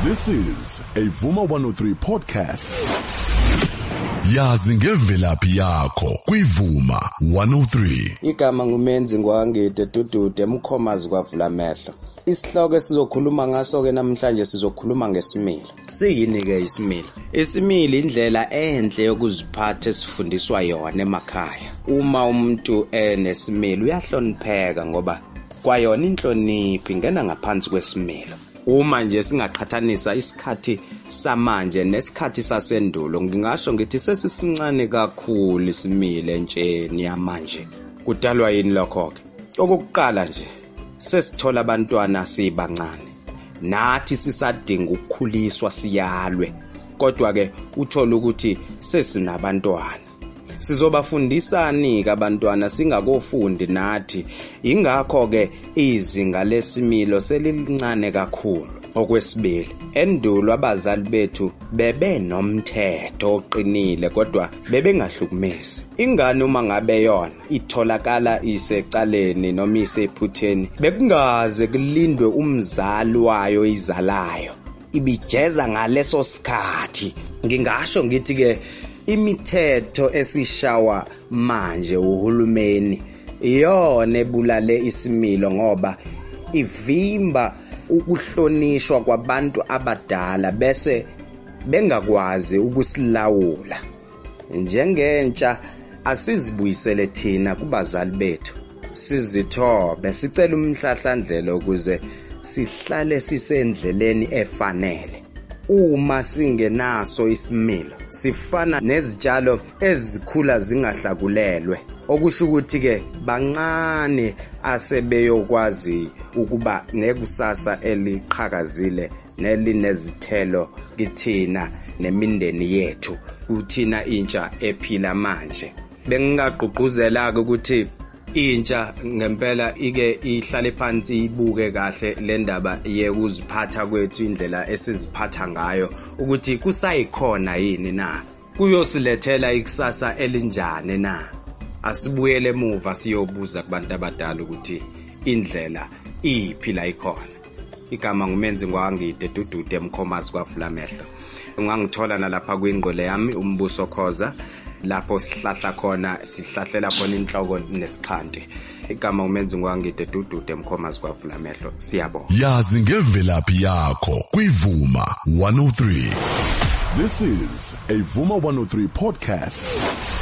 This is a Vuma 103 podcast. Yazi ngevelaphi yakho kuiVuma 103. Igama ngumenzi ngwangide Dudude eMkhomazi kwavula amehlo. Isihloko esizokhuluma ngaso ke namhlanje sizokhuluma ngesimilo. Siyini ke isimilo? Isimilo indlela enhle yokuziphatha esifundiswa yona emakhaya. Uma umuntu enesimilo uyahlonipheka ngoba kwayona inhlonipho ingena ngaphansi kwesimilo. Uma nje singaqhathanisa isikhathi samanje nesikhathi sasendulo ngingasho ngithi sesisincane kakhulu isimilo entsheni yamanje. Kudalwa yini lokho ke? Okokuqala nje sesithola abantwana sibancane. Nathi sisadinga ukukhuliswa siyalwe. Kodwa ke uthola ukuthi sesinabantwana. Sizobafundisani ke abantwana singakofundi nathi. Ingakho ke izinga lesimilo selilincane kakhulu. Okwesibili, endulo abazali bethu bebe nomthetho oqinile kodwa bebengahlukumezi. Ingane uma ngabe yona itholakala isecaleni noma isephutheni bekungaze kulindwe umzali wayo izalayo. Ibijeza ngaleso sikhathi. Ngingasho ngithi ke imithetho esishawa manje uhulumeni iyona ebulale isimilo ngoba ivimba ukuhlonishwa kwabantu abadala bese bengakwazi ukusilawula. Njengentsha asizibuyisele thina kubazali bethu. Sizithobe sicela umhlahlandlela ukuze sihlale sisendleleni efanele. Uma singenaso isimilo sifana nezitshalo ezikhula zingahlakulelwe. Okusho ukuthi ke bancane asebeyokwazi ukuba nekusasa eliqhakazile nelinezithelo kithina nemindeni yethu kuthina intsha ephila manje. Bengingagqugquzela ukuthi intsha ngempela ike ihlale phansi ibuke kahle le ndaba yekuziphatha kwethu indlela esiziphatha ngayo ukuthi kusayikhona yini na, kuyosilethela ikusasa elinjani na. Asibuyele emuva siyobuza kubantu abadala ukuthi indlela iphila ikhona. Igama ngumenzi ngwangide Dudude eMkhomazi kwavula amehlo. Ungangithola nalapha kwingqole yami Umbuso Khoza lapho sihlahla khona sihlahlela khona inhloko nesixhanti. Igama umenzi ngwangide Dudude eMkhomazi kwavula amehlo. Siyabonga. Yazi ngevelaphi yakho kuiVuma 103. This is a Vuma 103 podcast.